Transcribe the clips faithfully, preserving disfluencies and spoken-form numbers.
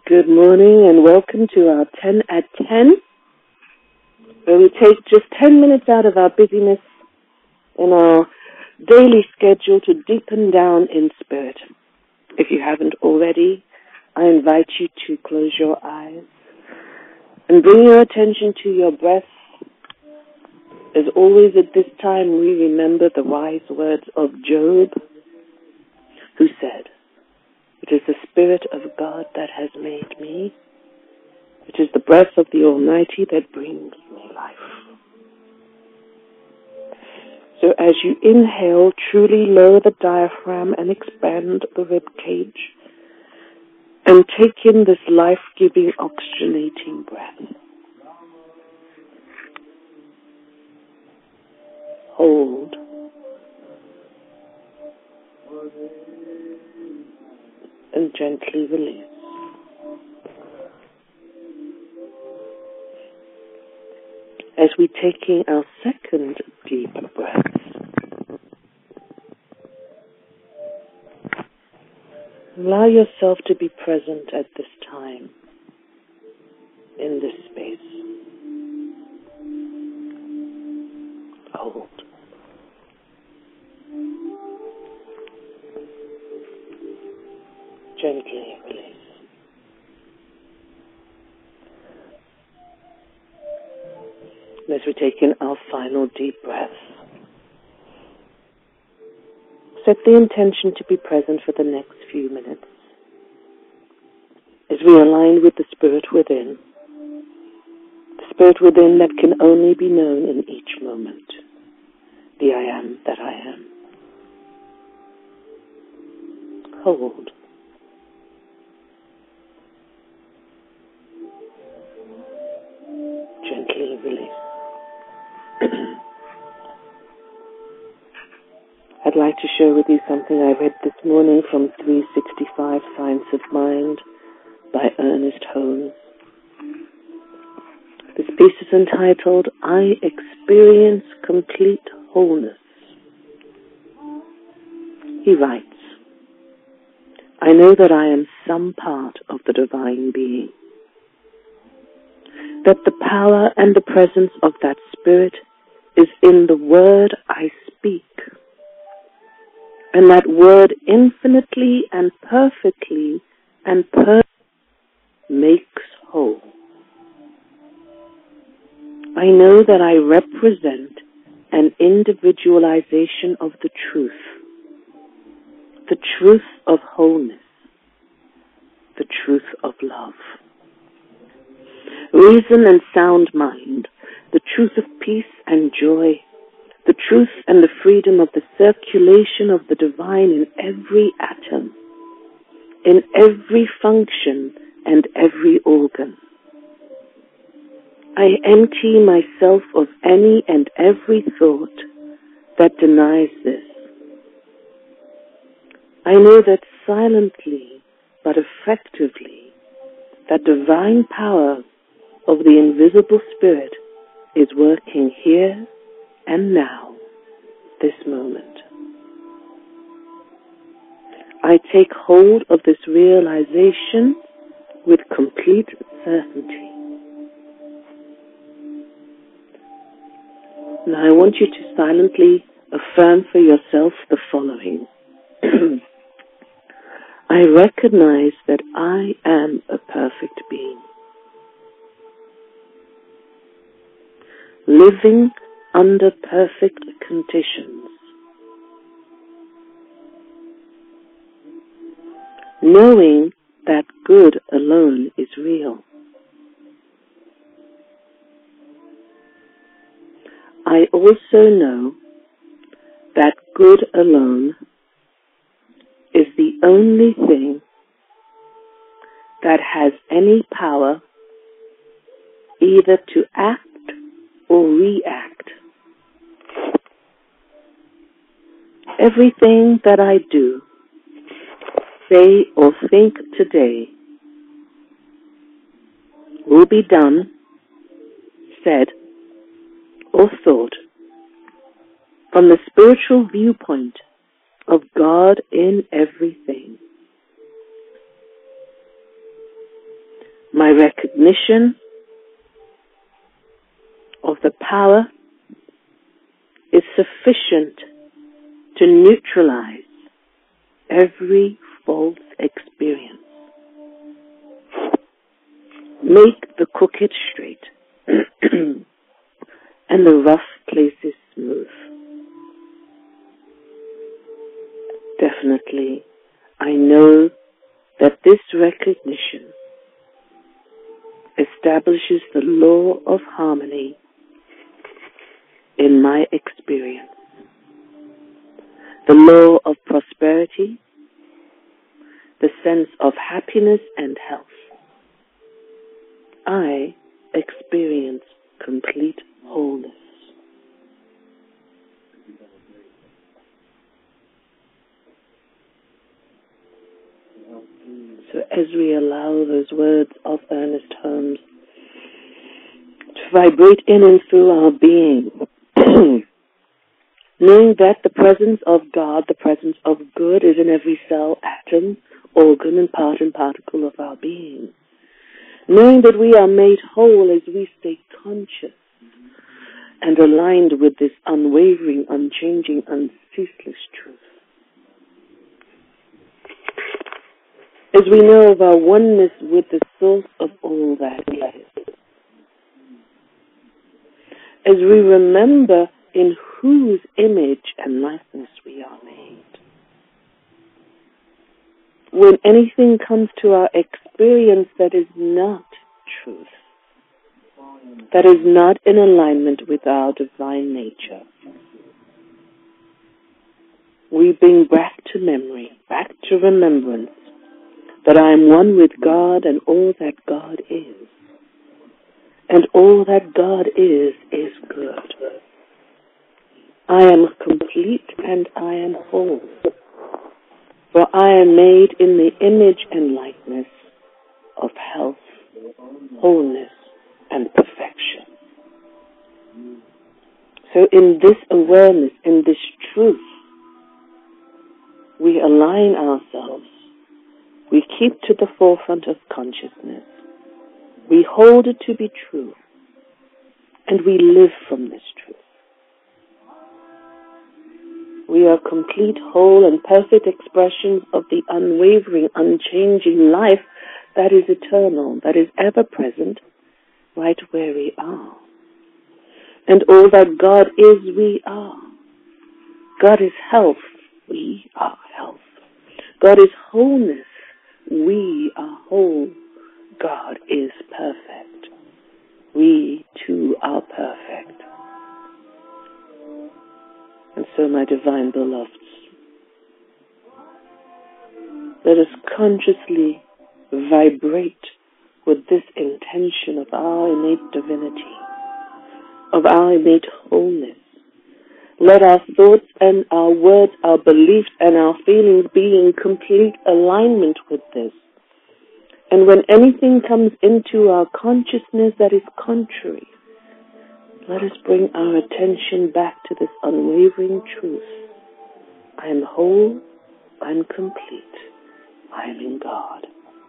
Good morning and welcome to our ten at ten, where we take just ten minutes out of our busyness in our daily schedule to deepen down in spirit. If you haven't already, I invite you to close your eyes and bring your attention to your breath. As always at this time, we remember the wise words of Job, who said, "It is the Spirit of God that has made me. It is the breath of the Almighty that brings me life." So as you inhale, truly lower the diaphragm and expand the rib cage, and take in this life-giving, oxygenating breath. Hold. And gently release. As we take in our second deep breath, allow yourself to be present at this time, in this space. Hold. Gently release. As we take in our final deep breath, set the intention to be present for the next few minutes as we align with the Spirit within, the Spirit within that can only be known in each moment, the I am that I am. Hold. Gently release. I'd like to share with you something I read this morning from three sixty-five Science of Mind by Ernest Holmes. This piece is entitled, "I Experience Complete Wholeness." He writes, "I know that I am some part of the Divine Being, that the power and the presence of that Spirit is in the word I speak, and that word infinitely and perfectly and perfectly makes whole. I know that I represent an individualization of the truth, the truth of wholeness, the truth of love. Reason and sound mind, the truth of peace and joy, the truth and the freedom of the circulation of the divine in every atom, in every function and every organ. I empty myself of any and every thought that denies this. I know that silently but effectively that divine power of the invisible Spirit is working here and now, this moment. I take hold of this realization with complete certainty. Now I want you to silently affirm for yourself the following. I recognize that I am a perfect being, living under perfect conditions, knowing that good alone is real. I also know that good alone is the only thing that has any power either to act or react. Everything that I do, say or think today will be done, said, or thought from the spiritual viewpoint of God in everything. my recognition of the power is sufficient to neutralize every false experience. Make the crooked straight and the rough places smooth. Definitely, I know that this recognition establishes the law of harmony in my experience, the law of prosperity, the sense of happiness and health. I experience complete wholeness. So as we allow those words of Ernest Holmes to vibrate in and through our being, knowing that the presence of God, the presence of good is in every cell, atom, organ, and part and particle of our being. Knowing that we are made whole as we stay conscious and aligned with this unwavering, unchanging, unceaseless truth. As we know of our oneness with the source of all that is. As we remember in whose image and likeness we are made. When anything comes to our experience that is not truth, that is not in alignment with our divine nature, we bring back to memory, back to remembrance, that I am one with God and all that God is. And all that God is, is good. I am complete and I am whole. For I am made in the image and likeness of health, wholeness, and perfection. So in this awareness, in this truth, we align ourselves. We keep to the forefront of consciousness. We hold it to be true. And we live from this truth. We are complete, whole, and perfect expressions of the unwavering, unchanging life that is eternal, that is ever present, right where we are. And all that God is, we are. God is health, we are health. God is wholeness, we are whole. God is perfect. We too are perfect. And so, my divine beloveds, let us consciously vibrate with this intention of our innate divinity, of our innate wholeness. Let our thoughts and our words, our beliefs and our feelings be in complete alignment with this. And when anything comes into our consciousness that is contrary, let us bring our attention back to this unwavering truth. I am whole, I am complete, I am in God.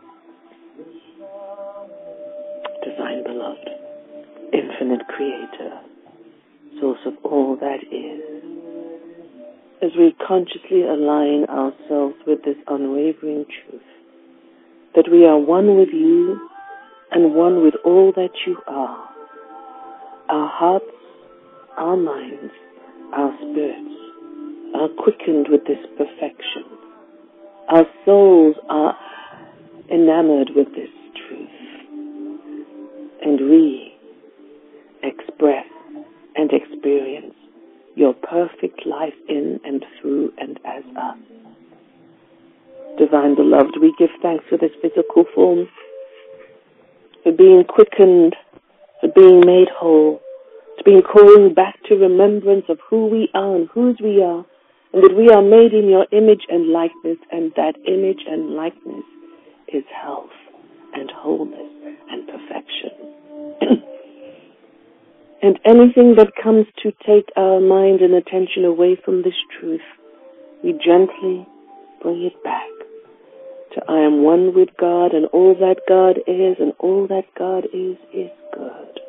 Divine beloved, infinite creator, source of all that is. As we consciously align ourselves with this unwavering truth, that we are one with you and one with all that you are. Our hearts, our minds, our spirits are quickened with this perfection. Our souls are enamored with this truth. And we express and experience your perfect life in and through and as us. Divine beloved, we give thanks for this physical form, for being quickened, for being made whole, to being called back to remembrance of who we are and whose we are, and that we are made in your image and likeness, and that image and likeness is health and wholeness and perfection. And anything that comes to take our mind and attention away from this truth, we gently bring it back. to I am one with God, and all that God is, and all that God is, is good.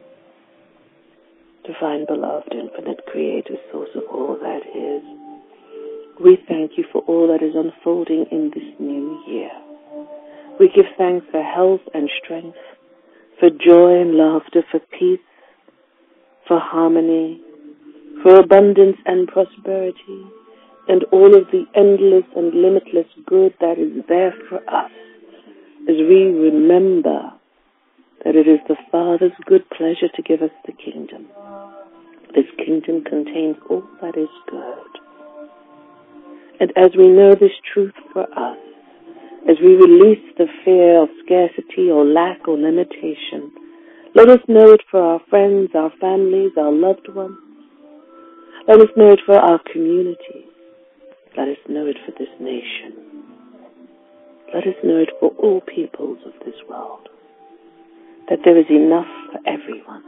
Divine, beloved, infinite creator, source of all that is, we thank you for all that is unfolding in this new year. We give thanks for health and strength, for joy and laughter, for peace, for harmony, for abundance and prosperity, and all of the endless and limitless good that is there for us, as we remember that it is the Father's good pleasure to give us the kingdom. This kingdom contains all that is good. And as we know this truth for us, as we release the fear of scarcity or lack or limitation, let us know it for our friends, our families, our loved ones. Let us know it for our community. Let us know it for this nation. Let us know it for all peoples of this world, that there is enough for everyone.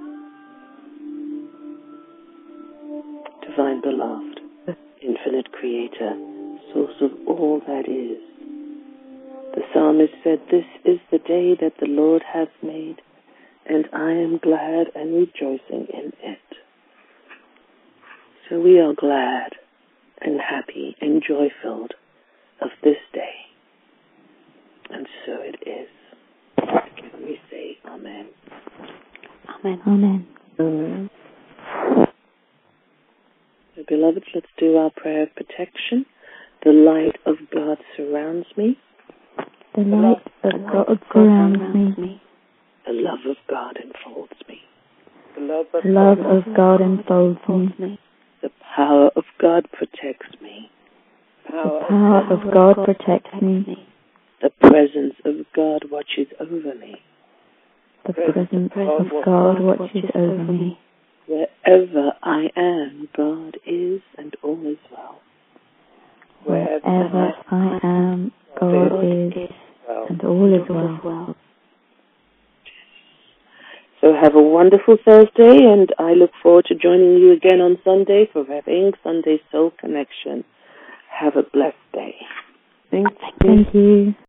Divine, beloved, infinite creator, source of all that is. The psalmist said, this is the day that the Lord hath made, and I am glad and rejoicing in it. So we are glad and happy and joy-filled of this day. And so it is. Can we say amen? Amen. Amen. Amen. So, beloved, let's do our prayer of protection. The light of God surrounds me. The light of God surrounds me. The love of God enfolds me. The love of God enfolds me. The power of God protects me. The power of God protects me. The presence of God watches over me. The presence of God watches over me. Wherever I am, God is, and all is well. Wherever I am, God is, and all is well. So have a wonderful Thursday, and I look forward to joining you again on Sunday for having Sunday Soul Connection. Have a blessed day. Thank you. Thank you.